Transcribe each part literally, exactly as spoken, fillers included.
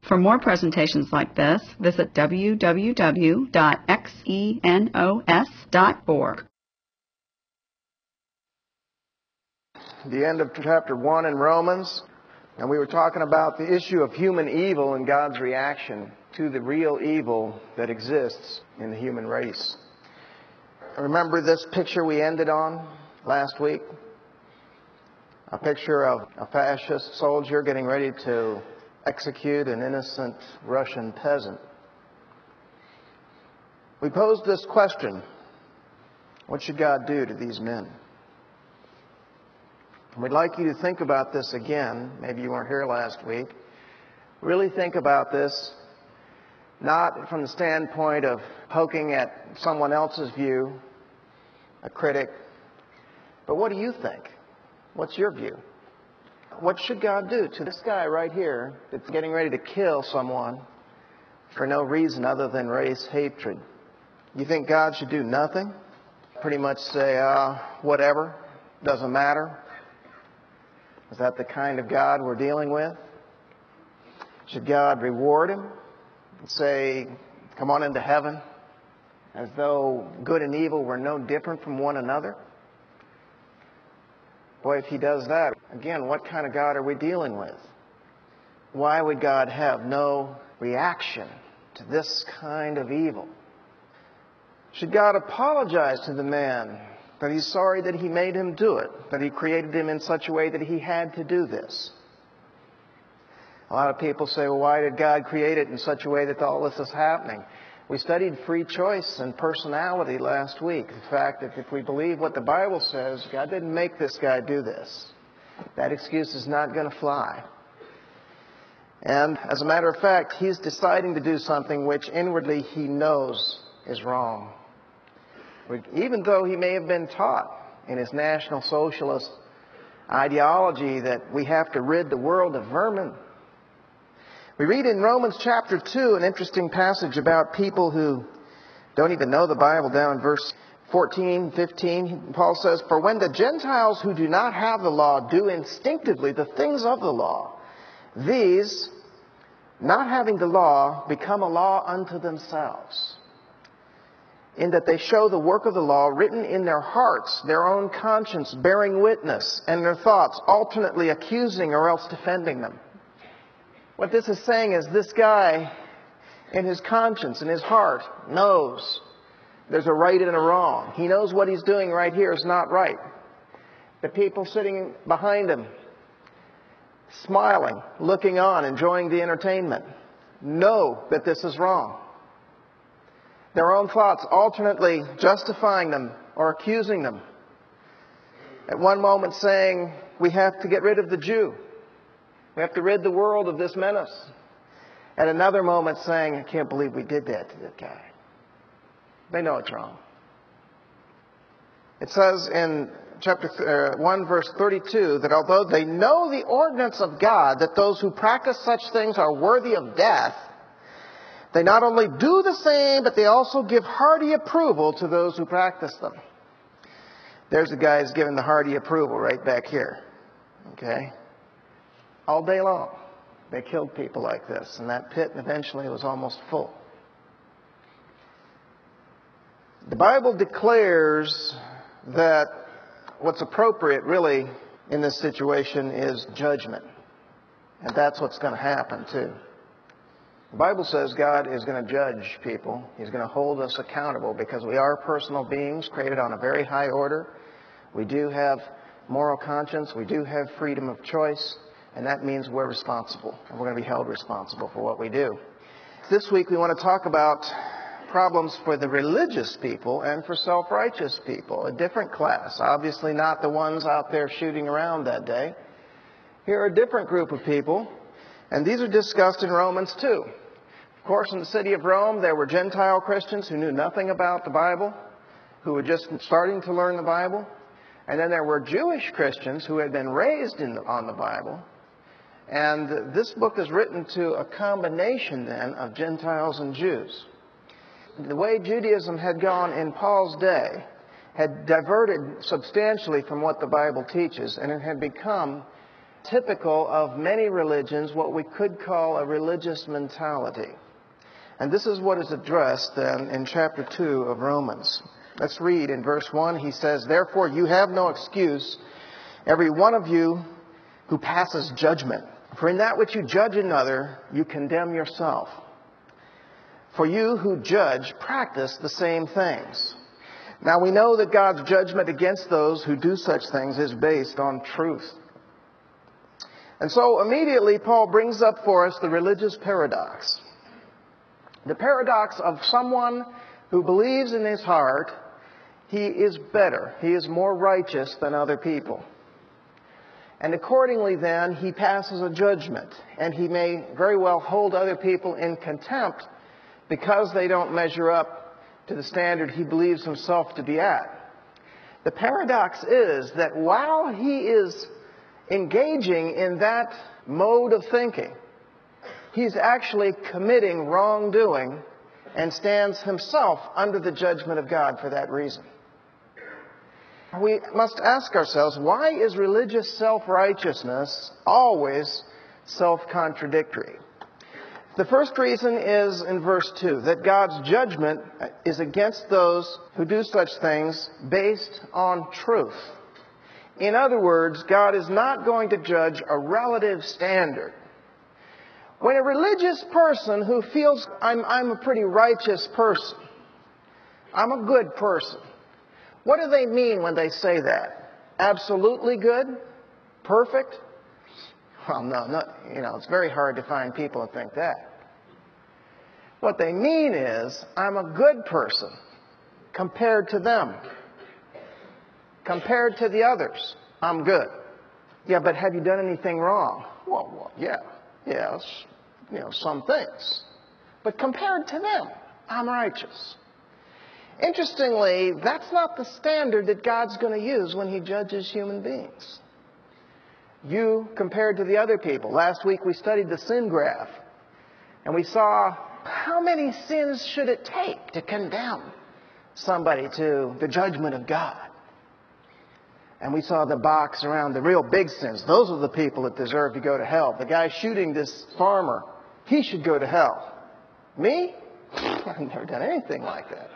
For more presentations like this, visit w w w dot xenos dot org. The end of chapter one in Romans, and we were talking about the issue of human evil and God's reaction to the real evil that exists in the human race. Remember this picture we ended on last week? A picture of a fascist soldier getting ready to execute an innocent Russian peasant. We posed this question: what should God do to these men? And we'd like you to think about this again. Maybe you weren't here last week. Really think about this, not from the standpoint of poking at someone else's view, a critic, but what do you think? What's your view? What should God do to this guy right here that's getting ready to kill someone for no reason other than race hatred? You think God should do nothing? Pretty much say, uh, whatever, doesn't matter? Is that the kind of God we're dealing with? Should God reward him and say, come on into heaven, as though good and evil were no different from one another? Boy, if he does that, again, what kind of God are we dealing with? Why would God have no reaction to this kind of evil? Should God apologize to the man that he's sorry that he made him do it, that he created him in such a way that he had to do this? A lot of people say, well, why did God create it in such a way that all this is happening? We studied free choice and personality last week. The fact that if we believe what the Bible says, God didn't make this guy do this. That excuse is not going to fly. And as a matter of fact, he's deciding to do something which inwardly he knows is wrong. Even though he may have been taught in his National Socialist ideology that we have to rid the world of vermin. We read in Romans chapter two an interesting passage about people who don't even know the Bible. Down in verse fourteen, fifteen, Paul says, for when the Gentiles who do not have the law do instinctively the things of the law, these, not having the law, become a law unto themselves, in that they show the work of the law written in their hearts, their own conscience bearing witness, and their thoughts alternately accusing or else defending them. What this is saying is this guy, in his conscience, in his heart, knows there's a right and a wrong. He knows what he's doing right here is not right. The people sitting behind him, smiling, looking on, enjoying the entertainment, know that this is wrong. Their own thoughts alternately justifying them or accusing them. At one moment saying, we have to get rid of the Jew. We have to rid the world of this menace. At another moment saying, I can't believe we did that to that guy. They know it's wrong. It says in chapter one, verse thirty-two, that although they know the ordinance of God, that those who practice such things are worthy of death, they not only do the same, but they also give hearty approval to those who practice them. There's the guy who's giving the hearty approval right back here. Okay? All day long, they killed people like this, and that pit eventually was almost full. The Bible declares that what's appropriate really in this situation is judgment. And that's what's going to happen too. The Bible says God is going to judge people. He's going to hold us accountable because we are personal beings created on a very high order. We do have moral conscience. We do have freedom of choice. And that means we're responsible. And we're going to be held responsible for what we do. This week we want to talk about problems for the religious people and for self-righteous people. A different class. Obviously not the ones out there shooting around that day. Here are a different group of people. And these are discussed in Romans two. Of course, in the city of Rome, there were Gentile Christians who knew nothing about the Bible, who were just starting to learn the Bible. And then there were Jewish Christians who had been raised in the, on the Bible. And this book is written to a combination then of Gentiles and Jews. The way Judaism had gone in Paul's day had diverted substantially from what the Bible teaches, and it had become typical of many religions, what we could call a religious mentality. And this is what is addressed then in chapter two of Romans. Let's read in verse one. He says, "Therefore you have no excuse, every one of you who passes judgment. For in that which you judge another, you condemn yourself. For you who judge practice the same things." Now we know that God's judgment against those who do such things is based on truth. And so immediately Paul brings up for us the religious paradox. The paradox of someone who believes in his heart he is better, he is more righteous than other people. And accordingly then, he passes a judgment, and he may very well hold other people in contempt because they don't measure up to the standard he believes himself to be at. The paradox is that while he is engaging in that mode of thinking, he's actually committing wrongdoing and stands himself under the judgment of God for that reason. We must ask ourselves, why is religious self-righteousness always self-contradictory? The first reason is in verse two, that God's judgment is against those who do such things based on truth. In other words, God is not going to judge a relative standard. When a religious person who feels, I'm, I'm a pretty righteous person, I'm a good person, what do they mean when they say that? Absolutely good? Perfect? Well, no, no, you know, it's very hard to find people who think that. What they mean is, I'm a good person compared to them. Compared to the others, I'm good. Yeah, but have you done anything wrong? Well, well yeah, yes, you know, some things. But compared to them, I'm righteous. Interestingly, that's not the standard that God's going to use when he judges human beings. You compared to the other people. Last week we studied the sin graph. And we saw how many sins should it take to condemn somebody to the judgment of God. And we saw the box around the real big sins. Those are the people that deserve to go to hell. The guy shooting this farmer, he should go to hell. Me? I've never done anything like that.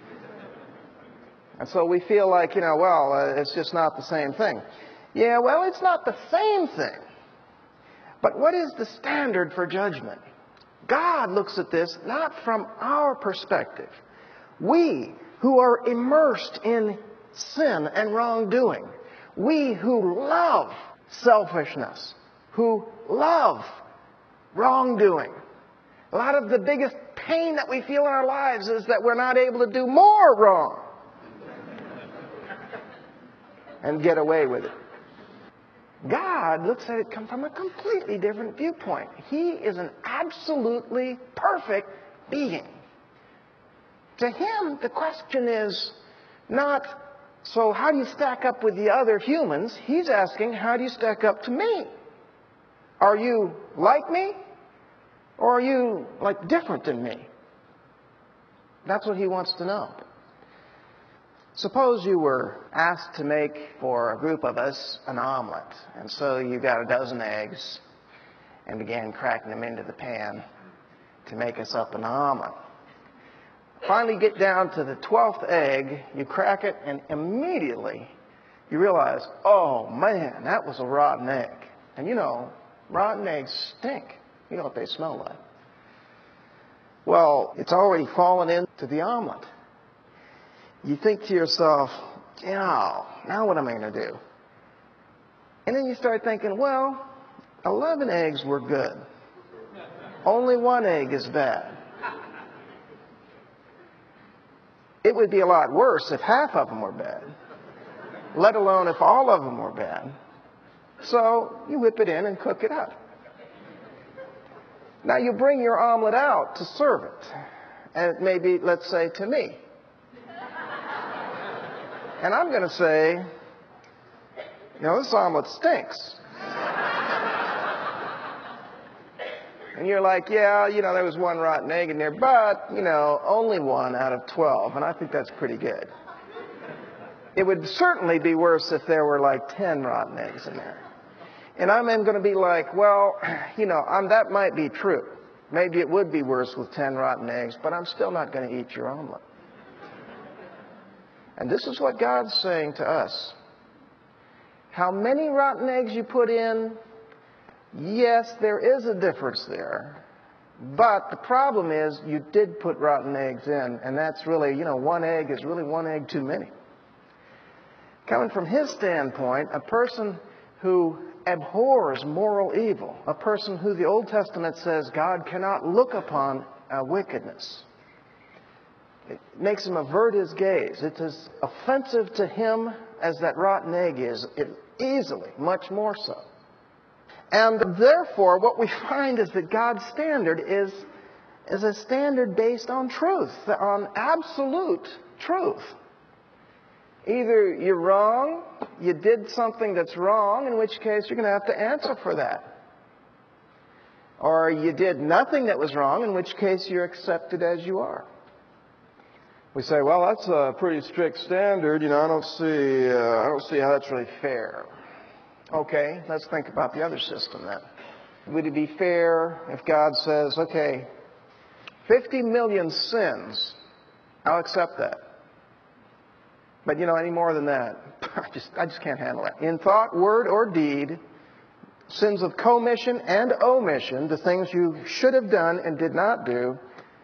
And so we feel like, you know, well, uh, it's just not the same thing. Yeah, well, it's not the same thing. But what is the standard for judgment? God looks at this not from our perspective. We who are immersed in sin and wrongdoing, we who love selfishness, who love wrongdoing. A lot of the biggest pain that we feel in our lives is that we're not able to do more wrong and get away with it. God looks at it from a completely different viewpoint. He is an absolutely perfect being. To him, the question is not, so how do you stack up with the other humans? He's asking, how do you stack up to me? Are you like me? Or are you, like, different than me? That's what he wants to know. Suppose you were asked to make, for a group of us, an omelet. And so you got a dozen eggs and began cracking them into the pan to make us up an omelet. Finally get down to the twelfth egg, you crack it, and immediately you realize, oh man, that was a rotten egg. And you know, rotten eggs stink. You know what they smell like. Well, it's already fallen into the omelet. You think to yourself, yeah, now what am I going to do? And then you start thinking, well, eleven eggs were good. Only one egg is bad. It would be a lot worse if half of them were bad, let alone if all of them were bad. So you whip it in and cook it up. Now you bring your omelet out to serve it. And it may be, let's say, to me. And I'm going to say, you know, this omelet stinks. And you're like, yeah, you know, there was one rotten egg in there, but, you know, only one out of twelve. And I think that's pretty good. It would certainly be worse if there were like ten rotten eggs in there. And I'm then going to be like, well, you know, I'm, that might be true. Maybe it would be worse with ten rotten eggs, but I'm still not going to eat your omelet. And this is what God's saying to us. How many rotten eggs you put in, yes, there is a difference there. But the problem is you did put rotten eggs in, and that's really, you know, one egg is really one egg too many. Coming from his standpoint, a person who abhors moral evil, a person who the Old Testament says God cannot look upon uh, wickedness. It makes him avert his gaze. It's as offensive to him as that rotten egg is, it, easily, much more so. And therefore, what we find is that God's standard is, is a standard based on truth, on absolute truth. Either you're wrong, you did something that's wrong, in which case you're going to have to answer for that. Or you did nothing that was wrong, in which case you're accepted as you are. We say, well, that's a pretty strict standard. You know, I don't see, uh, I don't see how that's really fair. Okay, let's think about the other system then. Would it be fair if God says, okay, fifty million sins, I'll accept that. But, you know, any more than that, I just, I just can't handle it. In thought, word, or deed, sins of commission and omission, the things you should have done and did not do,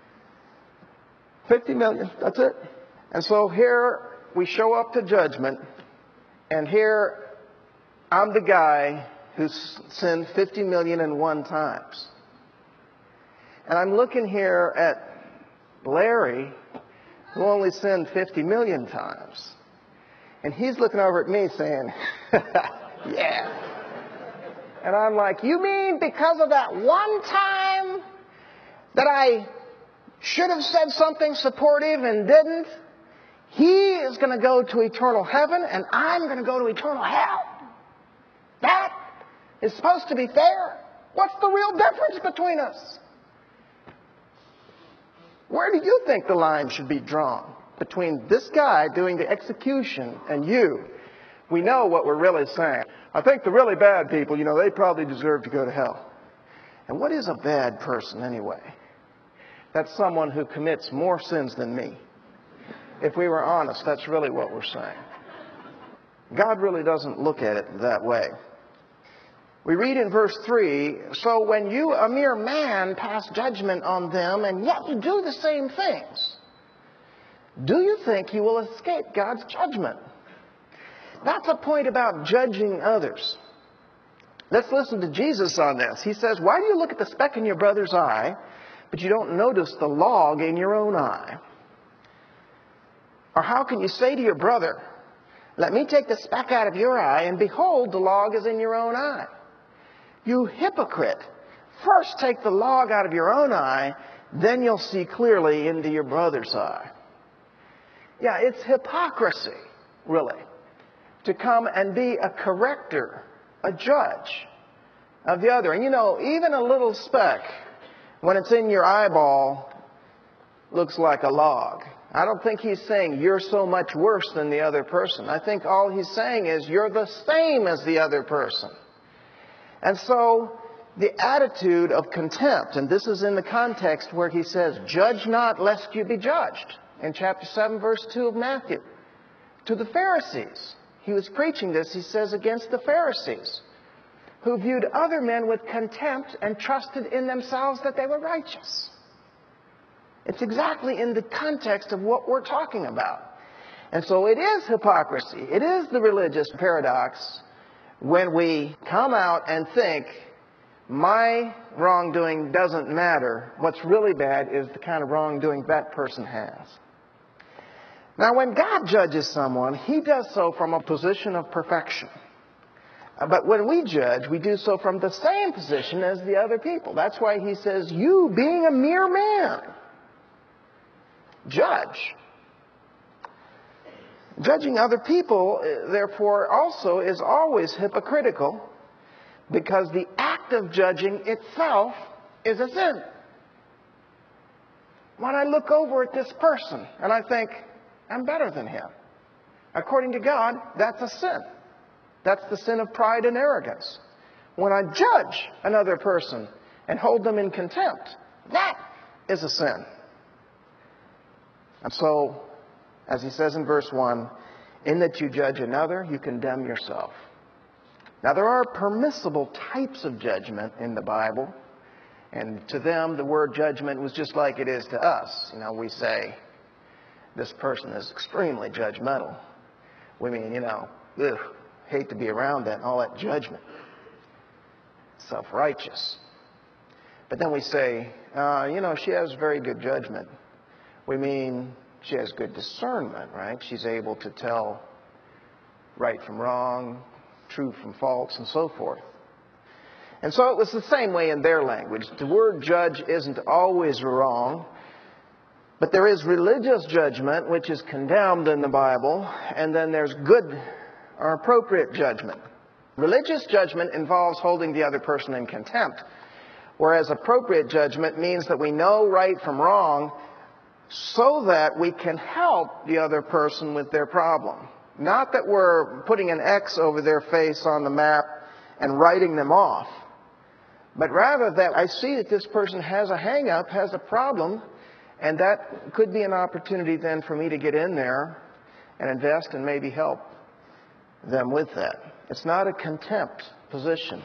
fifty million, that's it. And so here we show up to judgment, and here I'm the guy who's sinned fifty million and one times. And I'm looking here at Larry, who only sinned fifty million times. And he's looking over at me saying, yeah. And I'm like, you mean because of that one time that I should have said something supportive and didn't, he is going to go to eternal heaven and I'm going to go to eternal hell? That is supposed to be fair. What's the real difference between us? Where do you think the line should be drawn between this guy doing the execution and you? We know what we're really saying. I think the really bad people, you know, they probably deserve to go to hell. And what is a bad person anyway? That's someone who commits more sins than me. If we were honest, that's really what we're saying. God really doesn't look at it that way. We read in verse three, so when you, a mere man, pass judgment on them, and yet you do the same things, do you think you will escape God's judgment? That's a point about judging others. Let's listen to Jesus on this. He says, why do you look at the speck in your brother's eye, but you don't notice the log in your own eye? Or how can you say to your brother, let me take the speck out of your eye, and behold, the log is in your own eye? You hypocrite! First take the log out of your own eye, then you'll see clearly into your brother's eye. Yeah, it's hypocrisy, really, to come and be a corrector, a judge of the other. And you know, even a little speck, when it's in your eyeball, looks like a log. I don't think he's saying you're so much worse than the other person. I think all he's saying is you're the same as the other person. And so the attitude of contempt, and this is in the context where he says, judge not lest you be judged, in chapter seven, verse two of Matthew, to the Pharisees. He was preaching this, he says, against the Pharisees, who viewed other men with contempt and trusted in themselves that they were righteous. It's exactly in the context of what we're talking about. And so it is hypocrisy. It is the religious paradox when we come out and think my wrongdoing doesn't matter. What's really bad is the kind of wrongdoing that person has. Now, when God judges someone, he does so from a position of perfection. But when we judge, we do so from the same position as the other people. That's why he says, you being a mere man, judge. Judging other people, therefore, also is always hypocritical because the act of judging itself is a sin. When I look over at this person and I think, I'm better than him, according to God, that's a sin. That's the sin of pride and arrogance. when I judge another person and hold them in contempt, that is a sin. And so, as he says in verse one, in that you judge another, you condemn yourself. Now, there are permissible types of judgment in the Bible. And to them, the word judgment was just like it is to us. You know, we say, this person is extremely judgmental. We mean, you know, ugh, hate to be around that and all that judgment. Self-righteous. But then we say, uh, you know, she has very good judgment. We mean she has good discernment, right? She's able to tell right from wrong, true from false, and so forth. And so it was the same way in their language. The word judge isn't always wrong, but there is religious judgment, which is condemned in the Bible, and then there's good or appropriate judgment. Religious judgment involves holding the other person in contempt, whereas appropriate judgment means that we know right from wrong so that we can help the other person with their problem. Not that we're putting an X over their face on the map and writing them off, but rather that I see that this person has a hang-up, has a problem, and that could be an opportunity then for me to get in there and invest and maybe help them with that. It's not a contempt position.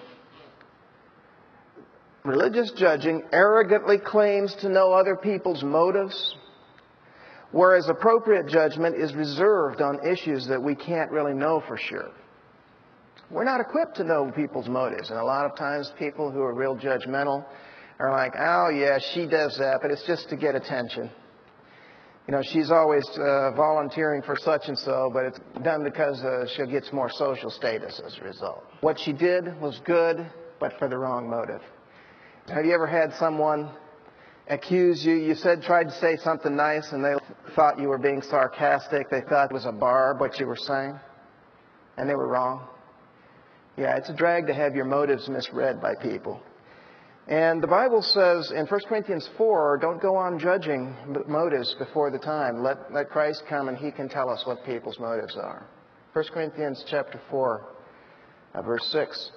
Religious judging arrogantly claims to know other people's motives, whereas appropriate judgment is reserved on issues that we can't really know for sure. We're not equipped to know people's motives. And a lot of times people who are real judgmental are like, oh, yeah, she does that, but it's just to get attention. You know, she's always uh, volunteering for such and so, but it's done because uh, she gets more social status as a result. What she did was good, but for the wrong motive. Have you ever had someone accuse you? You said, tried to say something nice, and they thought you were being sarcastic. They thought it was a barb, what you were saying, and they were wrong. Yeah, it's a drag to have your motives misread by people. And the Bible says in First Corinthians four, don't go on judging motives before the time. Let, let Christ come and He can tell us what people's motives are. First Corinthians chapter four, uh, verse six.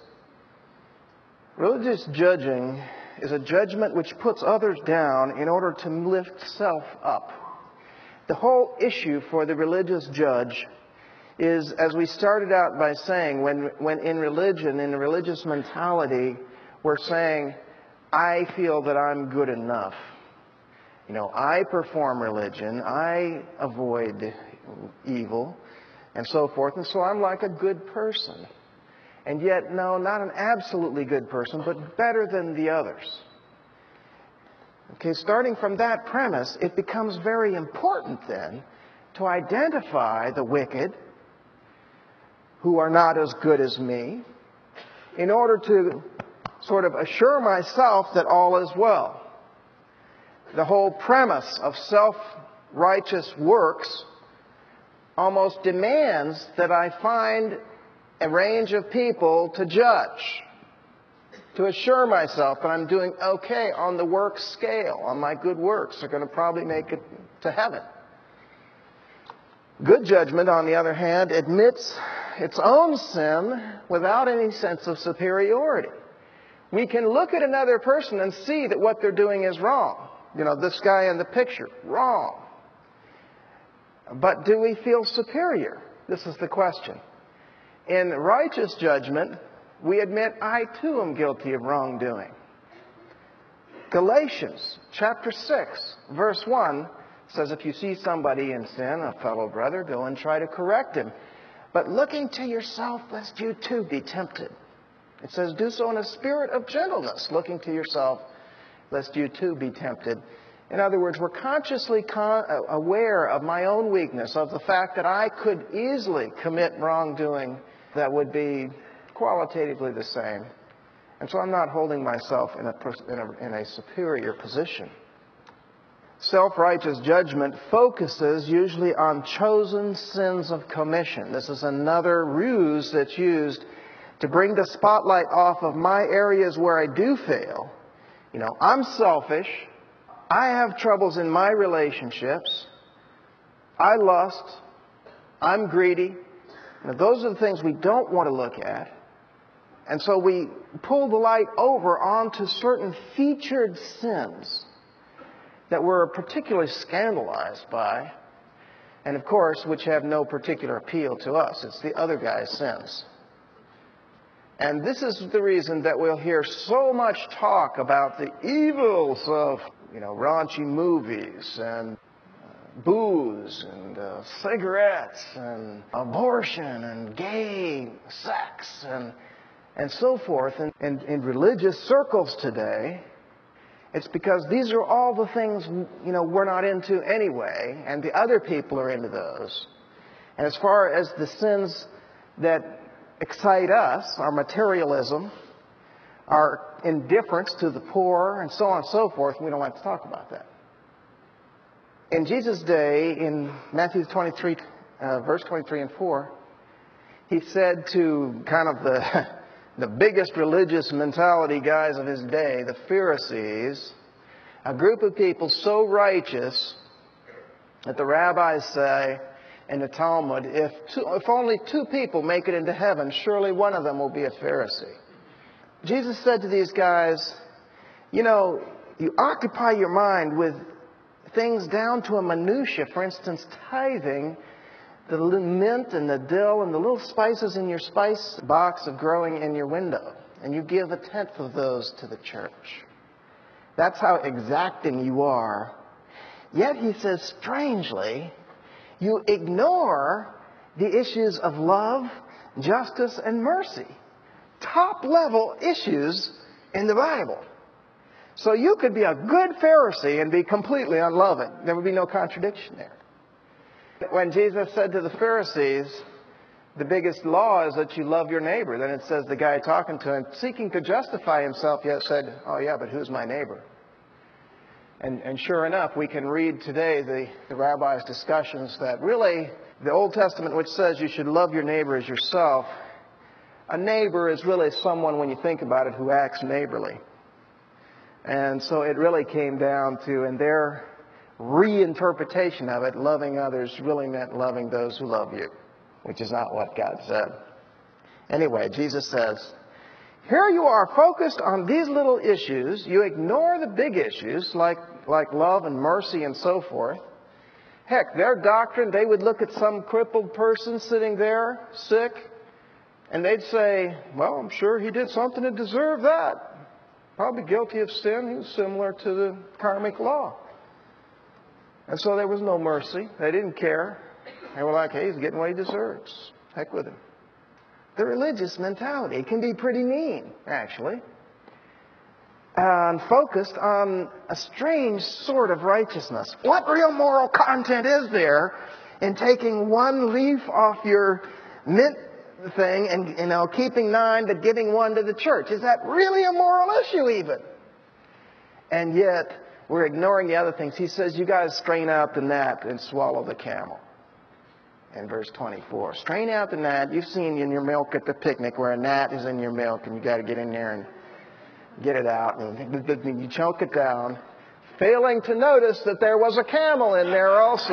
Religious judging is a judgment which puts others down in order to lift self up. The whole issue for the religious judge is, as we started out by saying, when, when in religion, in the religious mentality, we're saying, I feel that I'm good enough. You know, I perform religion, I avoid evil, and so forth, and so I'm like a good person. And yet, no, not an absolutely good person, but better than the others. Okay, starting from that premise, it becomes very important then to identify the wicked who are not as good as me in order to sort of assure myself that all is well. The whole premise of self-righteous works almost demands that I find a range of people to judge, to assure myself that I'm doing okay on the work scale, on my good works are going to probably make it to heaven. Good judgment, on the other hand, admits its own sin without any sense of superiority. We can look at another person and see that what they're doing is wrong. You know, this guy in the picture, wrong. But do we feel superior? This is the question. In righteous judgment, we admit, I too am guilty of wrongdoing. Galatians chapter six, verse one says, if you see somebody in sin, a fellow brother, go and try to correct him. But looking to yourself, lest you too be tempted. It says, do so in a spirit of gentleness, looking to yourself, lest you too be tempted. In other words, we're consciously con- aware of my own weakness, of the fact that I could easily commit wrongdoing that would be qualitatively the same. And so I'm not holding myself in a, in a, in a superior position. Self-righteous judgment focuses usually on chosen sins of commission. This is another ruse that's used to bring the spotlight off of my areas where I do fail. You know, I'm selfish. I have troubles in my relationships. I lust. I'm greedy. Now, those are the things we don't want to look at. And so we pull the light over onto certain featured sins that we're particularly scandalized by, and of course, which have no particular appeal to us. It's the other guy's sins. And this is the reason that we'll hear so much talk about the evils of, you know, raunchy movies and uh, booze and uh, cigarettes and abortion and gay sex and and so forth. And in, in religious circles today, it's because these are all the things, you know, we're not into anyway, and the other people are into those. And as far as the sins that excite us, our materialism, our indifference to the poor, and so on and so forth, we don't like to talk about that. In Jesus' day, in Matthew twenty-three, uh, verse twenty-three and four, he said to kind of the, the biggest religious mentality guys of his day, the Pharisees, a group of people so righteous that the rabbis say, in the Talmud, if, two, if only two people make it into heaven, surely one of them will be a Pharisee. Jesus said to these guys, you know, you occupy your mind with things down to a minutia. For instance, tithing the mint and the dill and the little spices in your spice box of growing in your window. And you give a tenth of those to the church. That's how exacting you are. Yet, he says, strangely, you ignore the issues of love, justice, and mercy. Top-level issues in the Bible. So you could be a good Pharisee and be completely unloving. There would be no contradiction there. When Jesus said to the Pharisees, the biggest law is that you love your neighbor, then it says the guy talking to him, seeking to justify himself, yet said, oh yeah, but who's my neighbor? And, and sure enough, we can read today the, the rabbis' discussions that really the Old Testament, which says you should love your neighbor as yourself, a neighbor is really someone, when you think about it, who acts neighborly. And so it really came down to, in their reinterpretation of it, loving others really meant loving those who love you, which is not what God said. Anyway, Jesus says, here you are focused on these little issues. You ignore the big issues like, like love and mercy and so forth. Heck, their doctrine, they would look at some crippled person sitting there, sick, and they'd say, well, I'm sure he did something to deserve that. Probably guilty of sin. He was similar to the karmic law. And so there was no mercy. They didn't care. They were like, hey, he's getting what he deserves. Heck with him. The religious mentality can be pretty mean, actually. And focused on a strange sort of righteousness. What real moral content is there in taking one leaf off your mint thing and, you know, keeping nine but giving one to the church? Is that really a moral issue even? And yet, we're ignoring the other things. He says, you guys strain out the gnat and swallow the camel. In verse twenty-four. Strain out the gnat. You've seen in your milk at the picnic where a gnat is in your milk and you got to get in there and get it out. And you choke it down, failing to notice that there was a camel in there also.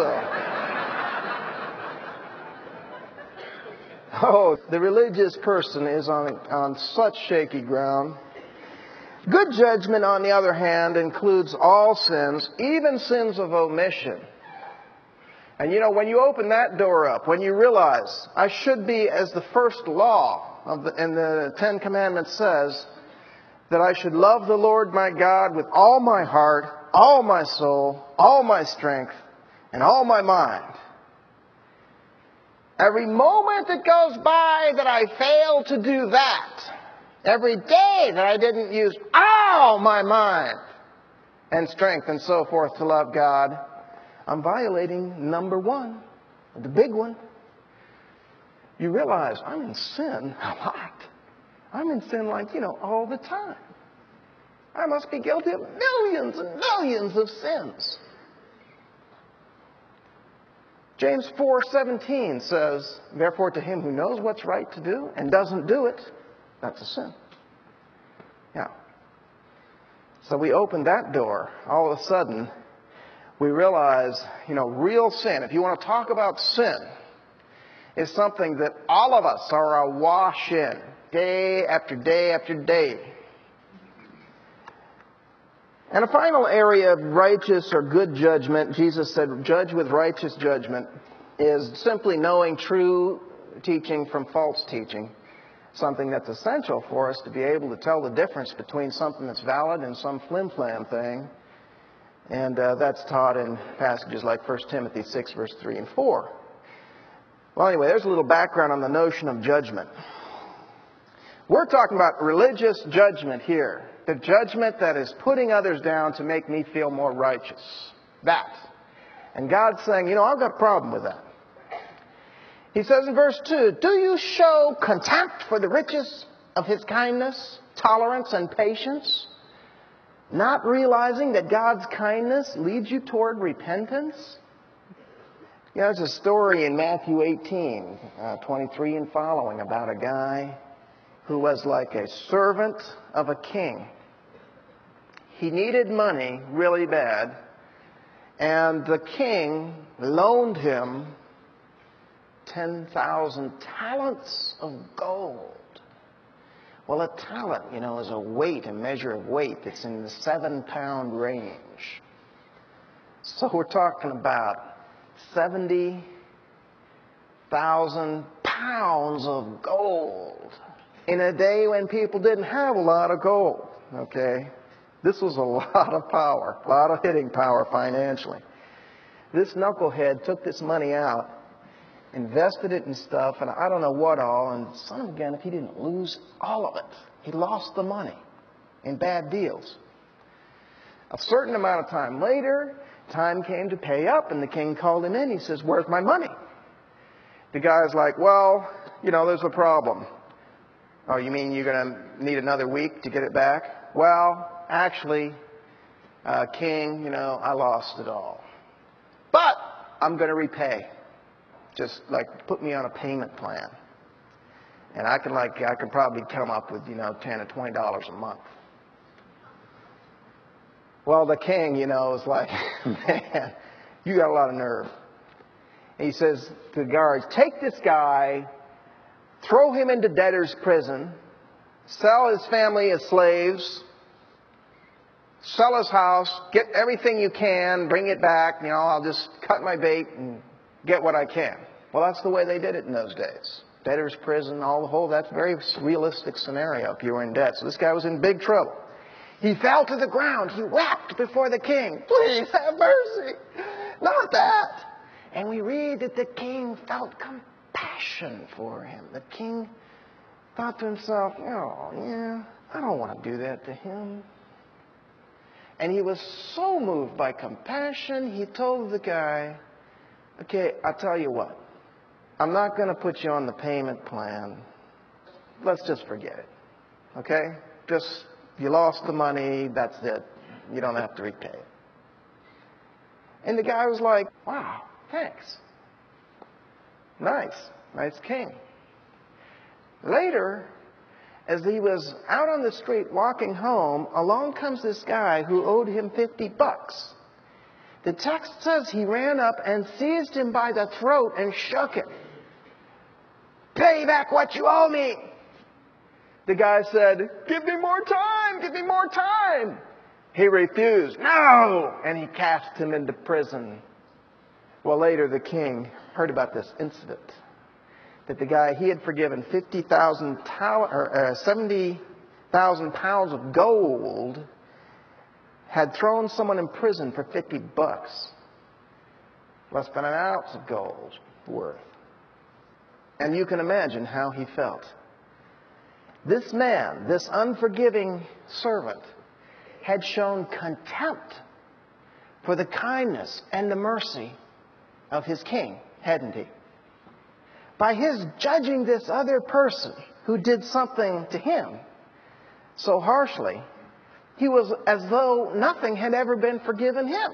Oh, the religious person is on, on such shaky ground. Good judgment, on the other hand, includes all sins, even sins of omission. And you know, when you open that door up, when you realize, I should be, as the first law of the, in the Ten Commandments says, that I should love the Lord my God with all my heart, all my soul, all my strength, and all my mind. Every moment that goes by that I fail to do that, every day that I didn't use all my mind and strength and so forth to love God, I'm violating number one, the big one. You realize I'm in sin a lot. I'm in sin like, you know, all the time. I must be guilty of millions and millions of sins. James four seventeen says, therefore to him who knows what's right to do and doesn't do it, that's a sin. Yeah. So we open that door. All of a sudden, we realize, you know, real sin, if you want to talk about sin, is something that all of us are awash in. day after day after day. And a final area of righteous or good judgment, Jesus said, judge with righteous judgment, is simply knowing true teaching from false teaching. Something that's essential for us to be able to tell the difference between something that's valid and some flim-flam thing. And uh, that's taught in passages like First Timothy six, verse three and four. Well, anyway, there's a little background on the notion of judgment. We're talking about religious judgment here. The judgment that is putting others down to make me feel more righteous. That. And God's saying, you know, I've got a problem with that. He says in verse two, do you show contempt for the riches of His kindness, tolerance, and patience, not realizing that God's kindness leads you toward repentance? You know, there's a story in Matthew eighteen, uh, twenty-three and following about a guy who was like a servant of a king. He needed money really bad, and the king loaned him ten thousand talents of gold. Well, a talent, you know, is a weight, a measure of weight that's in the seven-pound range. So we're talking about seventy thousand pounds of gold in a day when people didn't have a lot of gold, okay? This was a lot of power, a lot of hitting power financially. This knucklehead took this money out, invested it in stuff, and I don't know what all, and son of a gun, if he didn't lose all of it. He lost the money in bad deals. A certain amount of time later, time came to pay up, and the king called him in. He says, where's my money? The guy's like, well, you know, there's a problem. Oh, you mean you're going to need another week to get it back? Well, actually, uh, king, you know, I lost it all. But I'm going to repay. Just like put me on a payment plan. And I can like, I can probably come up with, you know, ten or twenty dollars a month. Well, the king, you know, is like, man, you got a lot of nerve. And he says to the guards, take this guy, throw him into debtor's prison, sell his family as slaves, sell his house, get everything you can, bring it back, you know, I'll just cut my bait and get what I can. Well, that's the way they did it in those days. Debtor's prison, all the whole, that's a very realistic scenario if you were in debt. So this guy was in big trouble. He fell to the ground. He wept before the king. Please have mercy. Not that. And we read that the king felt compassion for him. The king thought to himself, oh, yeah, I don't want to do that to him. And he was so moved by compassion, he told the guy, okay, I'll tell you what. I'm not going to put you on the payment plan. Let's just forget it. Okay? Just, you lost the money, that's it. You don't have to repay it. And the guy was like, wow, thanks. Nice. Nice king. Later, as he was out on the street walking home, along comes this guy who owed him fifty bucks. The text says he ran up and seized him by the throat and shook him. Pay back what you owe me. The guy said, give me more time, give me more time. He refused. No! And he cast him into prison. Well, later the king heard about this incident. That the guy, he had forgiven fifty thousand or uh, seventy thousand pounds of gold, had thrown someone in prison for fifty bucks. Less than an ounce of gold worth. And you can imagine how he felt. This man, this unforgiving servant, had shown contempt for the kindness and the mercy of his king, hadn't he? By his judging this other person who did something to him so harshly, he was as though nothing had ever been forgiven him.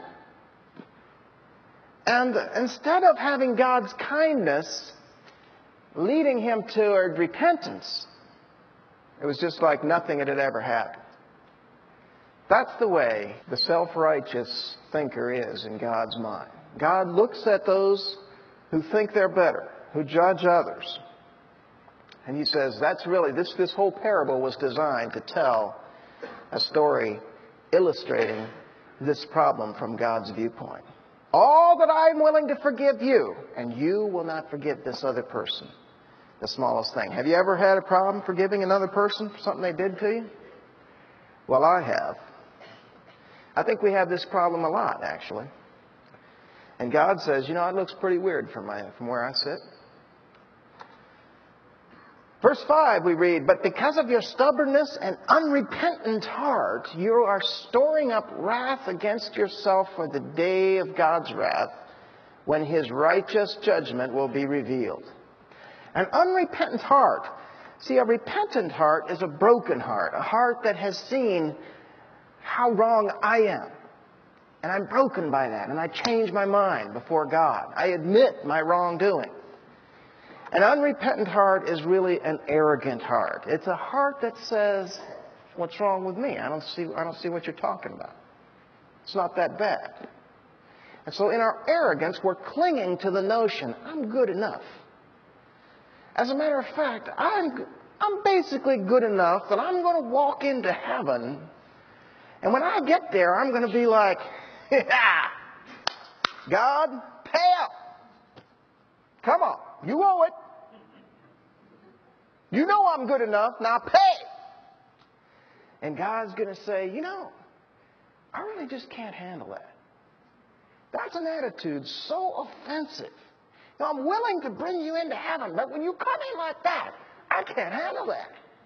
And instead of having God's kindness leading him toward repentance, it was just like nothing had ever happened. That's the way the self-righteous thinker is in God's mind. God looks at those who think they're better, who judge others, And he says that's really, this, this whole parable was designed to tell a story illustrating this problem from God's viewpoint. All that I am willing to forgive you, and you will not forgive this other person. The smallest thing. Have you ever had a problem forgiving another person for something they did to you? Well, I have. I think we have this problem a lot, actually. And God says, you know, it looks pretty weird from, my, from where I sit. Verse five we read, but because of your stubbornness and unrepentant heart, you are storing up wrath against yourself for the day of God's wrath, when His righteous judgment will be revealed. An unrepentant heart. See, a repentant heart is a broken heart, a heart that has seen how wrong I am. And I'm broken by that, and I change my mind before God. I admit my wrongdoing. An unrepentant heart is really an arrogant heart. It's a heart that says, what's wrong with me? I don't see, I don't see what you're talking about. It's not that bad. And so in our arrogance, we're clinging to the notion, I'm good enough. As a matter of fact, I'm, I'm basically good enough that I'm going to walk into heaven, and when I get there, I'm going to be like, yeah, God, pay up. Come on, you owe it. You know I'm good enough, now pay. And God's going to say, you know, I really just can't handle that. That's an attitude so offensive. Now, I'm willing to bring you into heaven, but when you come in like that, I can't handle that.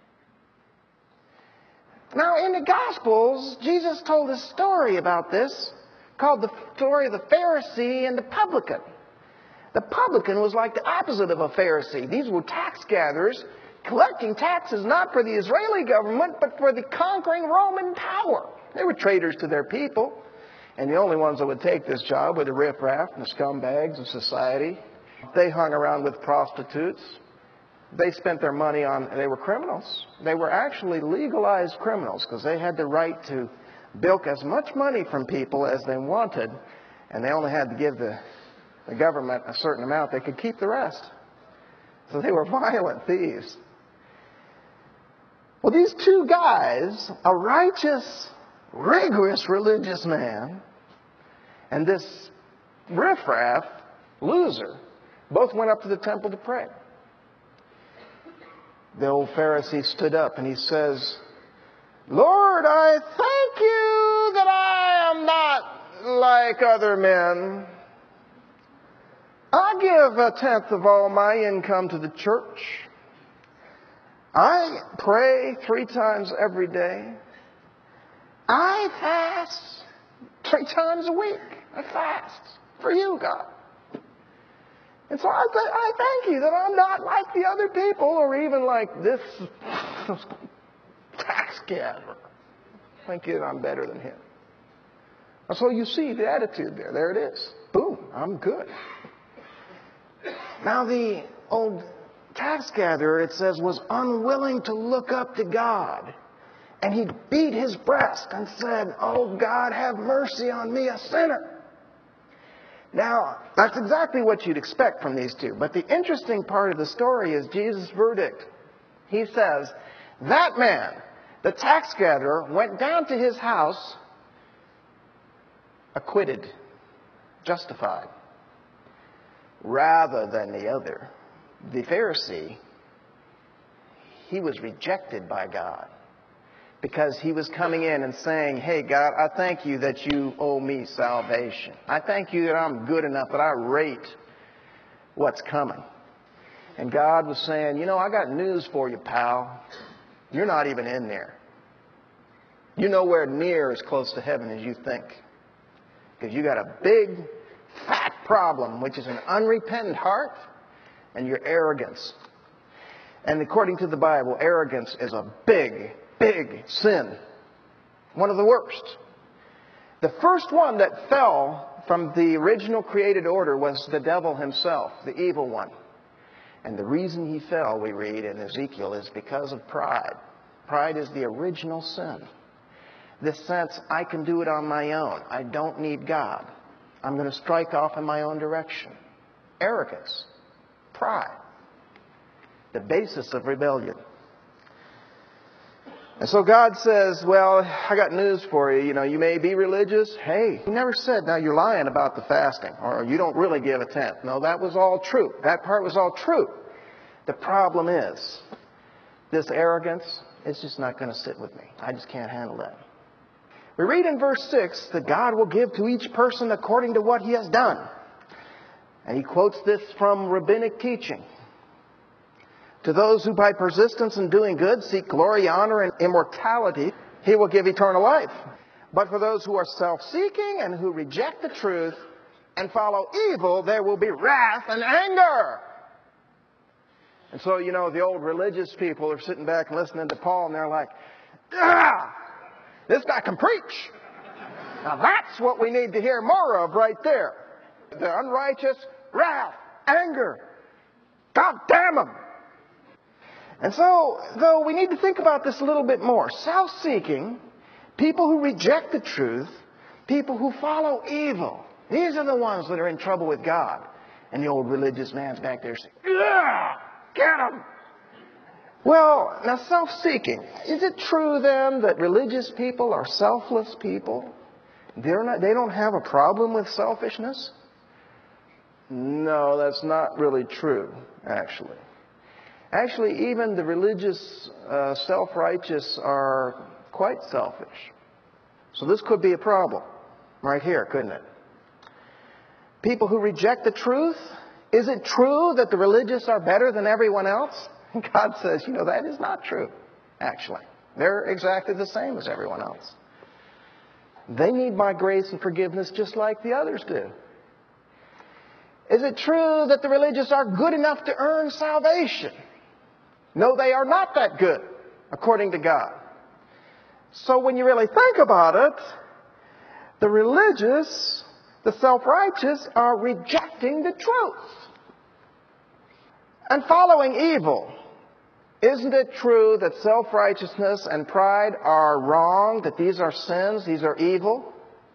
Now, in the Gospels, Jesus told a story about this called the story of the Pharisee and the publican. The publican was like the opposite of a Pharisee. These were tax gatherers collecting taxes not for the Israeli government, but for the conquering Roman power. They were traitors to their people. And the only ones that would take this job were the riffraff and the scumbags of society. They hung around with prostitutes. They spent their money on, they were criminals. They were actually legalized criminals because they had the right to bilk as much money from people as they wanted. And they only had to give the, the government a certain amount. They could keep the rest. So they were violent thieves. Well, these two guys, a righteous, rigorous religious man, and this riffraff, loser, both went up to the temple to pray. The old Pharisee stood up and he says, Lord, I thank you that I am not like other men. I give a tenth of all my income to the church. I pray three times every day. I fast three times a week. I fast for you, God. And so I, th- I thank you that I'm not like the other people or even like this tax gatherer. Thank you that I'm better than him. And so you see the attitude there. There it is. Boom, I'm good. Now the old tax gatherer, it says, was unwilling to look up to God. And he beat his breast and said, oh God, have mercy on me, a sinner. Now, that's exactly what you'd expect from these two. But the interesting part of the story is Jesus' verdict. He says, that man, the tax gatherer, went down to his house acquitted, justified, rather than the other. The Pharisee, he was rejected by God because he was coming in and saying, hey, God, I thank you that you owe me salvation. I thank you that I'm good enough that I rate what's coming. And God was saying, you know, I got news for you, pal. You're not even in there. You're nowhere near as close to heaven as you think. Because you got a big, fat problem, which is an unrepentant heart and your arrogance. And according to the Bible, arrogance is a big, big sin. One of the worst. The first one that fell from the original created order was the devil himself, the evil one. And the reason he fell, we read in Ezekiel, is because of pride. Pride is the original sin. This sense, I can do it on my own. I don't need God. I'm going to strike off in my own direction. Arrogance. Pride. the basis of rebellion. And so God says, well, I got news for you. You know, you may be religious. Hey, He never said, now you're lying about the fasting, or you don't really give a tenth. No, that was all true. That part was all true. The problem is, this arrogance is just not going to sit with me. I just can't handle that. We read in verse six that God will give to each person according to what he has done. And he quotes this from rabbinic teaching. To those who by persistence in doing good seek glory, honor, and immortality, He will give eternal life. But for those who are self-seeking and who reject the truth and follow evil, there will be wrath and anger. And so, you know, the old religious people are sitting back and listening to Paul, and they're like, ah, this guy can preach. Now that's what we need to hear more of right there. The unrighteous, wrath, anger. God damn them. And so, though, we need to think about this a little bit more. Self-seeking, people who reject the truth, people who follow evil, these are the ones that are in trouble with God. And the old religious man's back there saying, yeah, get them. Well, now self-seeking. Is it true then that religious people are selfless people? They're not, they don't have a problem with selfishness? No, that's not really true, actually. Actually, even the religious, uh, self-righteous are quite selfish. So this could be a problem right here, couldn't it? People who reject the truth, is it true that the religious are better than everyone else? God says, you know, that is not true, actually. They're exactly the same as everyone else. They need my grace and forgiveness just like the others do. Is it true that the religious are good enough to earn salvation? No, they are not that good, according to God. So when you really think about it, the religious, the self-righteous, are rejecting the truth and following evil. Isn't it true that self-righteousness and pride are wrong, that these are sins, these are evil?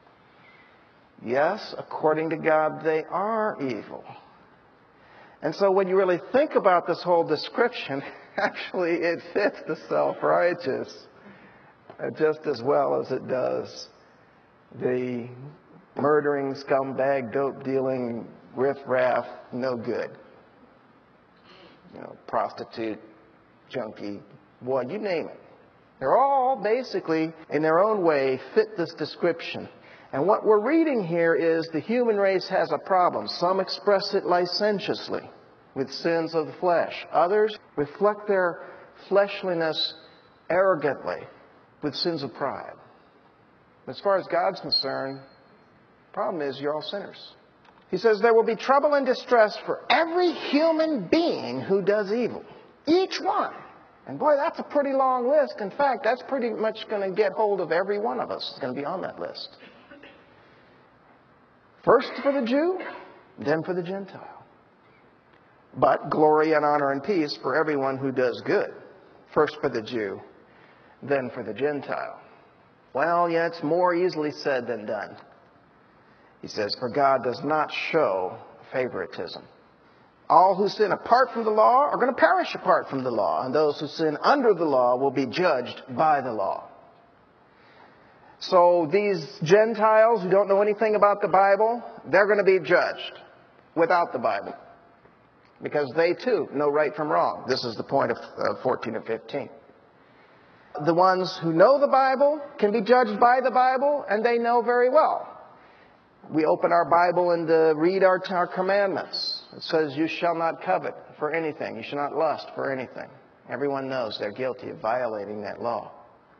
Yes, according to God, they are evil. And so when you really think about this whole description, actually it fits the self-righteous just as well as it does the murdering, scumbag, dope-dealing, riff-raff, no good. You know, prostitute, junkie, boy, you name it. They're all basically, in their own way, fit this description. And what we're reading here is the human race has a problem. Some express it licentiously with sins of the flesh. Others reflect their fleshliness arrogantly with sins of pride. As far as God's concerned, the problem is you're all sinners. He says there will be trouble and distress for every human being who does evil. Each one. And boy, that's a pretty long list. In fact, that's pretty much going to get hold of every one of us. It's going to be on that list. First for the Jew, then for the Gentile. But glory and honor and peace for everyone who does good. First for the Jew, then for the Gentile. Well, yeah, it's more easily said than done. He says, for God does not show favoritism. All who sin apart from the law are going to perish apart from the law, and those who sin under the law will be judged by the law. So these Gentiles who don't know anything about the Bible, they're going to be judged without the Bible. Because they too know right from wrong. This is the point of uh, fourteen and fifteen. The ones who know the Bible can be judged by the Bible, and they know very well. We open our Bible and uh, read our, our commandments. It says, you shall not covet for anything. You shall not lust for anything. Everyone knows they're guilty of violating that law.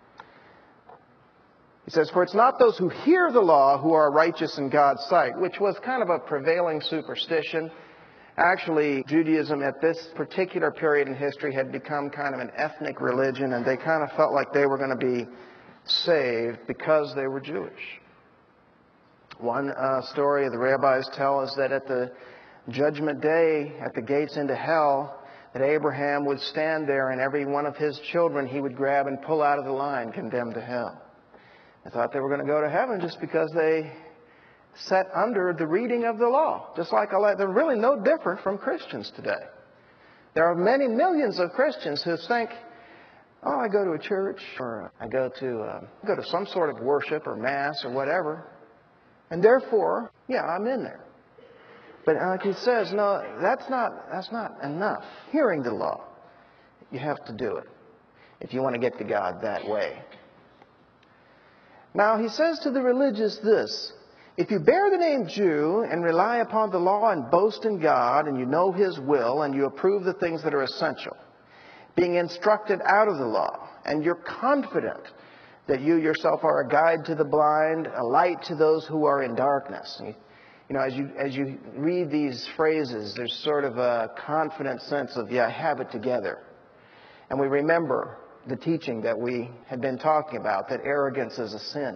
He says, for it's not those who hear the law who are righteous in God's sight, which was kind of a prevailing superstition. Actually, Judaism at this particular period in history had become kind of an ethnic religion, and they kind of felt like they were going to be saved because they were Jewish. One uh, story the rabbis tell is that at the judgment day, at the gates into hell, that Abraham would stand there and every one of his children he would grab and pull out of the line, condemned to hell. They thought they were going to go to heaven just because they sat under the reading of the law. Just like a lot. They're really no different from Christians today. There are many millions of Christians who think, oh, I go to a church, or I go to uh, go to some sort of worship or mass or whatever, and therefore, yeah, I'm in there. But like he says, no, that's not that's not enough. Hearing the law, you have to do it if you want to get to God that way. Now he says to the religious this: if you bear the name Jew and rely upon the law and boast in God, and you know His will, and you approve the things that are essential, being instructed out of the law, and you're confident that you yourself are a guide to the blind, a light to those who are in darkness. You, you know, as you as you read these phrases, there's sort of a confident sense of, yeah, I have it together. And we remember the teaching that we had been talking about, that arrogance is a sin.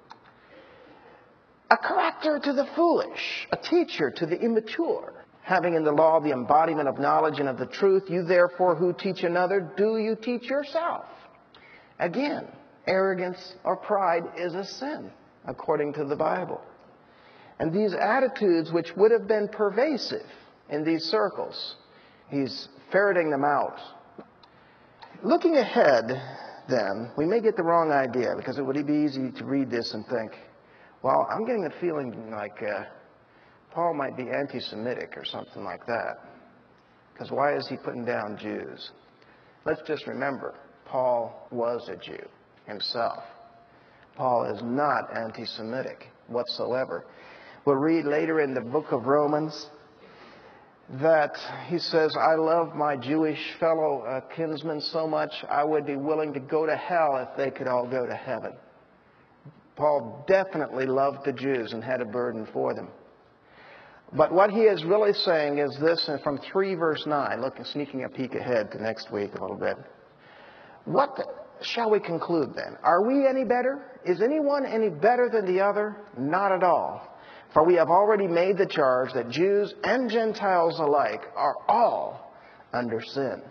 A corrector to the foolish, a teacher to the immature, having in the law the embodiment of knowledge and of the truth. You therefore who teach another, do you teach yourself? Again, arrogance or pride is a sin, according to the Bible. And these attitudes, which would have been pervasive in these circles, he's ferreting them out. Looking ahead, then, we may get the wrong idea, because it would be easy to read this and think, well, I'm getting the feeling like uh, Paul might be anti-Semitic or something like that. Because why is he putting down Jews? Let's just remember, Paul was a Jew himself. Paul is not anti-Semitic whatsoever. We'll read later in the book of Romans that he says, I love my Jewish fellow uh, kinsmen so much, I would be willing to go to hell if they could all go to heaven. Paul definitely loved the Jews and had a burden for them. But what he is really saying is this, and from three verse nine, looking, sneaking a peek ahead to next week a little bit. What the, shall we conclude then? Are we any better? Is anyone any better than the other? Not at all. For we have already made the charge that Jews and Gentiles alike are all under sin.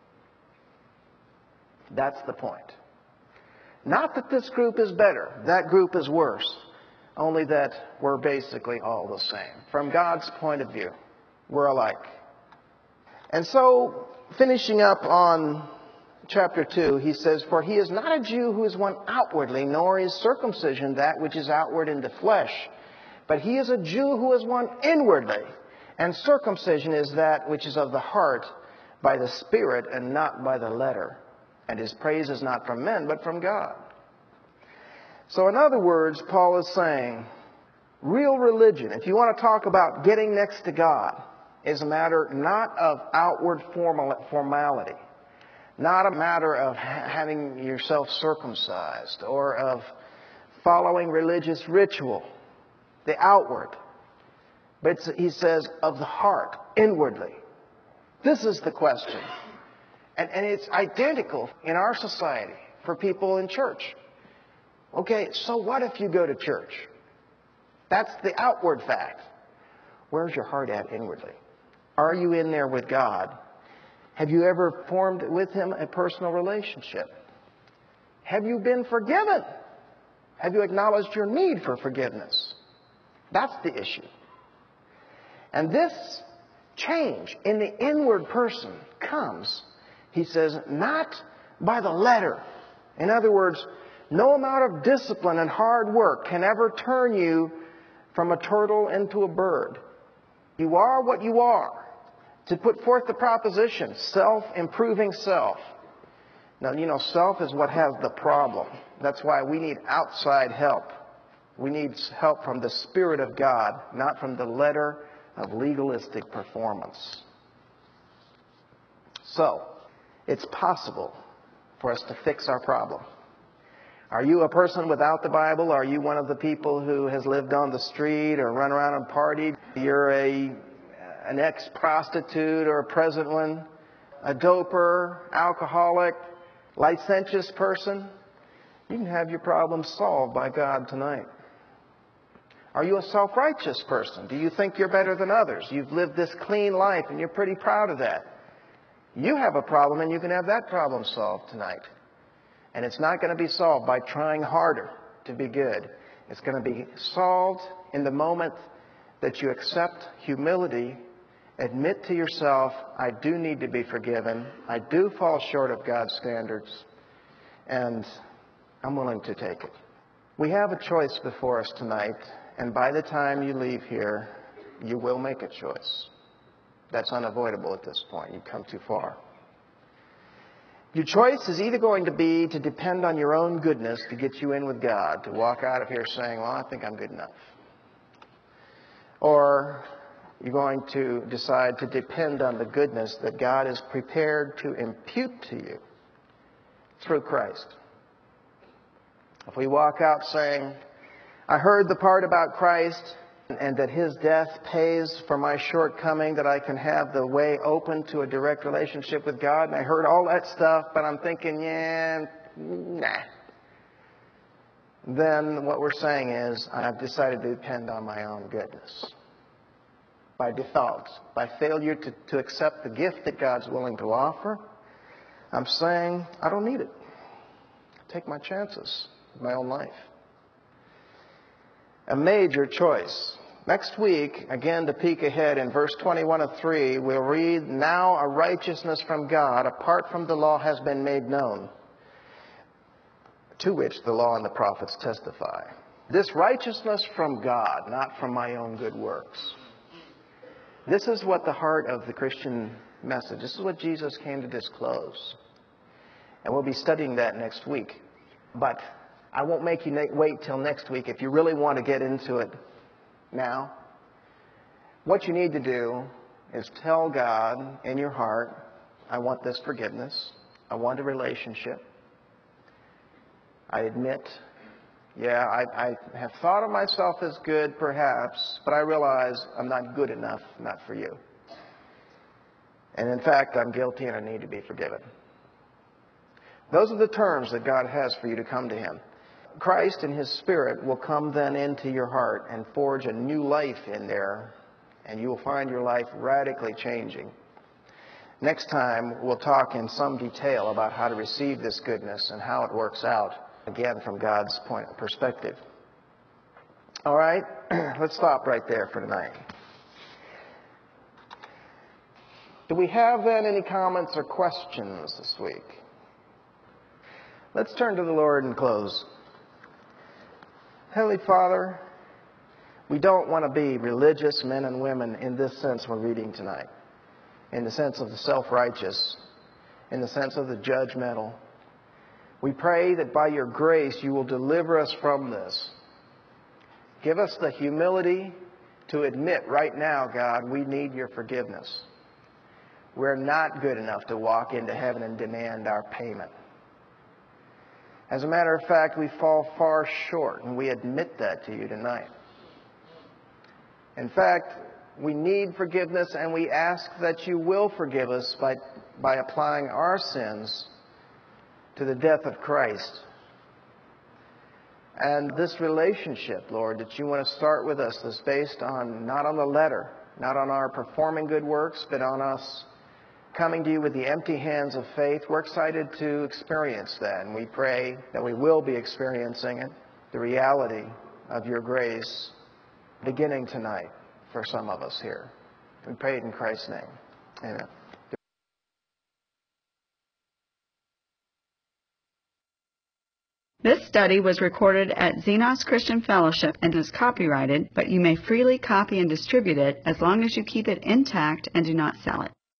That's the point. Not that this group is better, that group is worse, only that we're basically all the same. From God's point of view, we're alike. And so, finishing up on chapter two, he says, for he is not a Jew who is one outwardly, nor is circumcision that which is outward in the flesh, but he is a Jew who is one inwardly, and circumcision is that which is of the heart by the Spirit and not by the letter. And his praise is not from men, but from God. So in other words, Paul is saying, real religion, if you want to talk about getting next to God, is a matter not of outward formal, formality, not a matter of ha- having yourself circumcised or of following religious ritual, the outward. But it's, he says, of the heart, inwardly. This is the question. And, and it's identical in our society for people in church. Okay, so what if you go to church? That's the outward fact. Where's your heart at inwardly? Are you in there with God? Have you ever formed with Him a personal relationship? Have you been forgiven? Have you acknowledged your need for forgiveness? That's the issue. And this change in the inward person comes, he says, not by the letter. In other words, no amount of discipline and hard work can ever turn you from a turtle into a bird. You are what you are. To put forth the proposition, self-improving self. Now, you know, self is what has the problem. That's why we need outside help. We need help from the Spirit of God, not from the letter of legalistic performance. So, it's possible for us to fix our problem. Are you a person without the Bible? Are you one of the people who has lived on the street or run around and partied? You're a, an ex-prostitute or a present one, a doper, alcoholic, licentious person? You can have your problem solved by God tonight. Are you a self-righteous person? Do you think you're better than others? You've lived this clean life and you're pretty proud of that. You have a problem and you can have that problem solved tonight. And it's not going to be solved by trying harder to be good. It's going to be solved in the moment that you accept humility Admit to yourself, I do need to be forgiven. I do fall short of God's standards, and I'm willing to take it. We have a choice before us tonight, and by the time you leave here, you will make a choice. That's unavoidable at this point. You've come too far. Your choice is either going to be to depend on your own goodness to get you in with God, to walk out of here saying, well, I think I'm good enough. Or you're going to decide to depend on the goodness that God is prepared to impute to you through Christ. If we walk out saying, I heard the part about Christ and that His death pays for my shortcoming, that I can have the way open to a direct relationship with God, and I heard all that stuff, but I'm thinking, yeah, nah. Then what we're saying is, I've decided to depend on my own goodness. By default, by failure to, to accept the gift that God's willing to offer, I'm saying, I don't need it. Take my chances with my own life. A major choice. Next week, again to peek ahead, in verse twenty-one of three, we'll read, now a righteousness from God, apart from the law, has been made known, to which the law and the prophets testify. This righteousness from God, not from my own good works. This is what the heart of the Christian message, this is what Jesus came to disclose. And we'll be studying that next week. But I won't make you wait till next week if you really want to get into it now. What you need to do is tell God in your heart, I want this forgiveness. I want a relationship. I admit, yeah, I, I have thought of myself as good, perhaps, but I realize I'm not good enough, not for you. And in fact, I'm guilty and I need to be forgiven. Those are the terms that God has for you to come to Him. Christ and His Spirit will come then into your heart and forge a new life in there, and you will find your life radically changing. Next time, we'll talk in some detail about how to receive this goodness and how it works out, again, from God's point of perspective. All right, let's stop right there for tonight. Do we have then any comments or questions this week? Let's turn to the Lord and close. Heavenly Father, we don't want to be religious men and women in this sense we're reading tonight. In the sense of the self-righteous, in the sense of the judgmental. We pray that by your grace you will deliver us from this. Give us the humility to admit right now, God, we need your forgiveness. We're not good enough to walk into heaven and demand our payment. As a matter of fact, we fall far short, and we admit that to you tonight. In fact, we need forgiveness, and we ask that you will forgive us by, by applying our sins to the death of Christ. And this relationship, Lord, that you want to start with us is based on, not on the letter, not on our performing good works, but on us coming to you with the empty hands of faith. We're excited to experience that, and we pray that we will be experiencing it, the reality of your grace, beginning tonight for some of us here. We pray it in Christ's name. Amen. This study was recorded at Xenos Christian Fellowship and is copyrighted, but you may freely copy and distribute it as long as you keep it intact and do not sell it.